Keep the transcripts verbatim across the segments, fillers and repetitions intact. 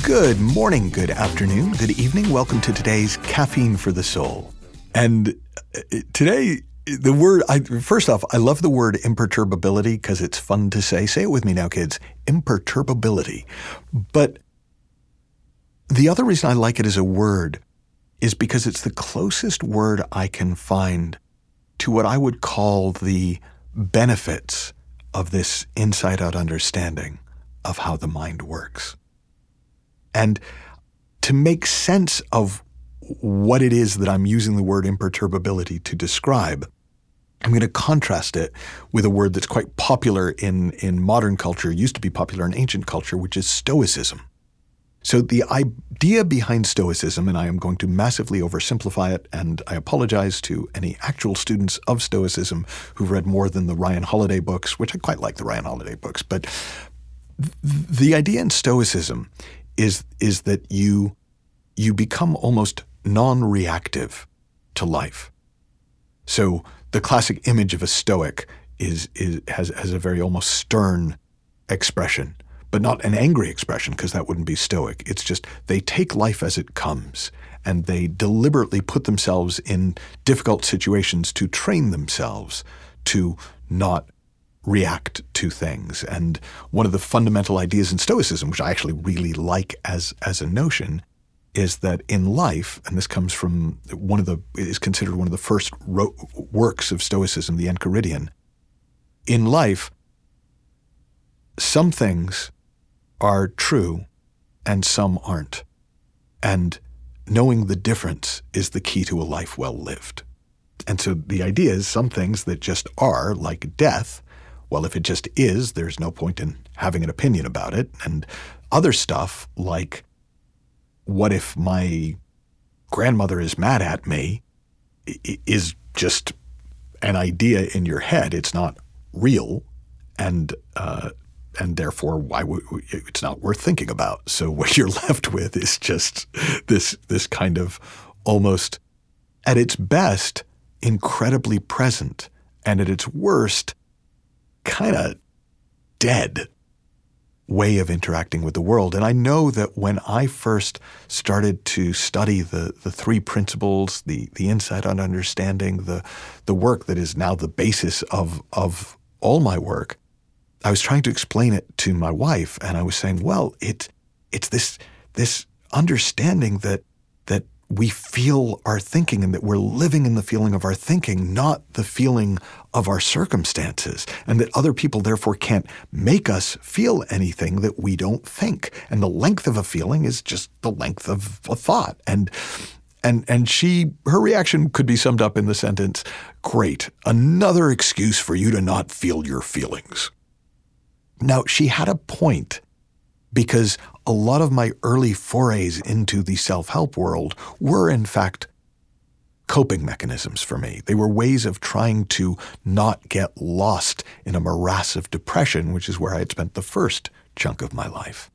Good morning, good afternoon, good evening. Welcome to today's Caffeine for the Soul. And today, the word, I, first off, I love the word imperturbability because it's fun to say. Say it with me now, kids. Imperturbability. But the other reason I like it as a word is because it's the closest word I can find to what I would call the benefits of this inside-out understanding of how the mind works. And to make sense of what it is that I'm using the word imperturbability to describe, I'm going to contrast it with a word that's quite popular in, in modern culture, used to be popular in ancient culture, which is Stoicism. So the idea behind Stoicism, and I am going to massively oversimplify it, and I apologize to any actual students of Stoicism who've read more than the Ryan Holiday books, which I quite like the Ryan Holiday books, but th- the idea in Stoicism is is that you you become almost non-reactive to life. So the classic image of a Stoic is is has has a very almost stern expression, but not an angry expression, because that wouldn't be Stoic. It's just they take life as it comes, and they deliberately put themselves in difficult situations to train themselves to not react to things. And one of the fundamental ideas in Stoicism, which I actually really like as as a notion, is that in life, and this comes from one of the, is considered one of the first ro- works of Stoicism, the Enchiridion. In life, some things are true and some aren't. And knowing the difference is the key to a life well lived. And so the idea is some things that just are, like death, well, if it just is, there's no point in having an opinion about it. And other stuff like, what if my grandmother is mad at me, is just an idea in your head. It's not real, and uh, and therefore, why would it's not worth thinking about. So what you're left with is just this this kind of almost, at its best, incredibly present, and at its worst, kind of dead way of interacting with the world. And I know that when I first started to study the the three principles, the the insight on understanding, the the work that is now the basis of of all my work, I was trying to explain it to my wife, and I was saying, well, it it's this this understanding that that we feel our thinking, and that we're living in the feeling of our thinking, not the feeling of our circumstances, and that other people therefore can't make us feel anything that we don't think. And the length of a feeling is just the length of a thought. And and and she, her reaction could be summed up in the sentence, "Great, another excuse for you to not feel your feelings." Now, she had a point, because a lot of my early forays into the self-help world were, in fact, coping mechanisms for me. They were ways of trying to not get lost in a morass of depression, which is where I had spent the first chunk of my life.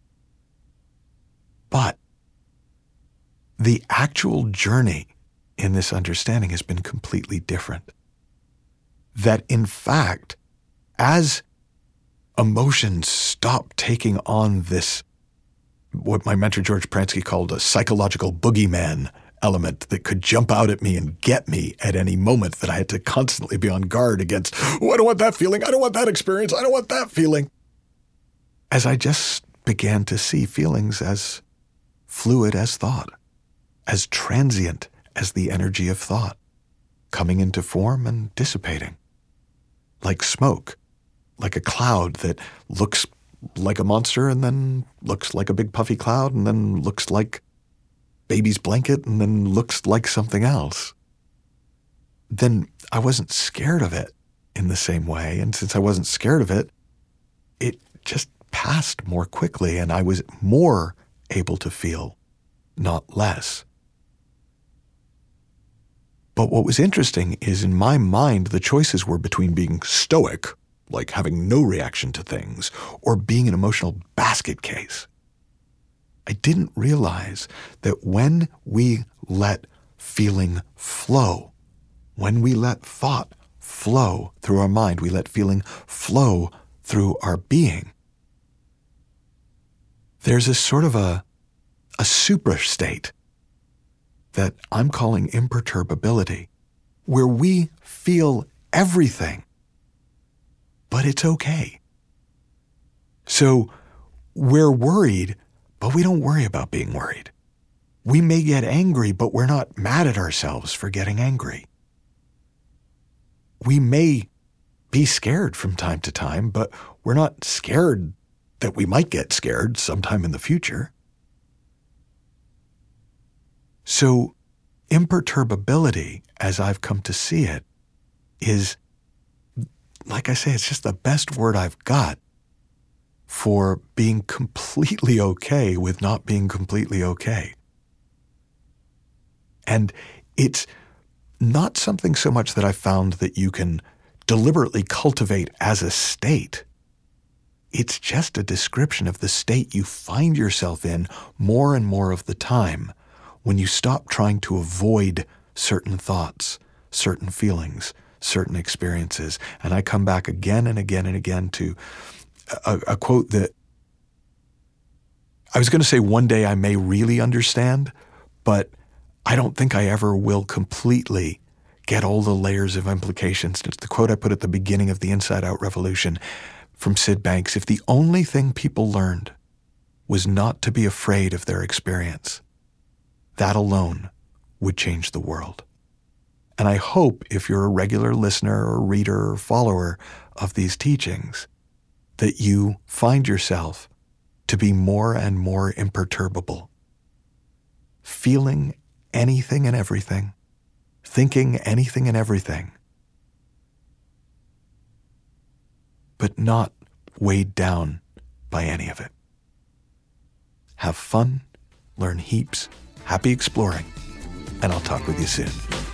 But the actual journey in this understanding has been completely different. That, in fact, as emotions stop taking on this, what my mentor George Pransky called a psychological boogeyman element that could jump out at me and get me at any moment, that I had to constantly be on guard against, oh, I don't want that feeling, I don't want that experience, I don't want that feeling. As I just began to see feelings as fluid as thought, as transient as the energy of thought, coming into form and dissipating, like smoke, like a cloud that looks like a monster and then looks like a big puffy cloud and then looks like baby's blanket and then looks like something else. Then I wasn't scared of it in the same way. And since I wasn't scared of it, it just passed more quickly, and I was more able to feel, not less. But what was interesting is, in my mind, the choices were between being stoic, like having no reaction to things, or being an emotional basket case. I didn't realize that when we let feeling flow, when we let thought flow through our mind, we let feeling flow through our being, there's a sort of a, a super state that I'm calling imperturbability, where we feel everything, but it's okay. So we're worried, but we don't worry about being worried. We may get angry, but we're not mad at ourselves for getting angry. We may be scared from time to time, but we're not scared that we might get scared sometime in the future. So imperturbability, as I've come to see it, is, like I say, it's just the best word I've got for being completely okay with not being completely okay. And it's not something so much that I've found that you can deliberately cultivate as a state. It's just a description of the state you find yourself in more and more of the time when you stop trying to avoid certain thoughts, certain feelings, certain experiences. And I come back again and again and again to a, a quote that I was going to say one day I may really understand, but I don't think I ever will completely get all the layers of implications. It's the quote I put at the beginning of the Inside Out Revolution from Sid Banks. If the only thing people learned was not to be afraid of their experience, that alone would change the world. And I hope if you're a regular listener or reader or follower of these teachings, that you find yourself to be more and more imperturbable, feeling anything and everything, thinking anything and everything, but not weighed down by any of it. Have fun, learn heaps, happy exploring, and I'll talk with you soon.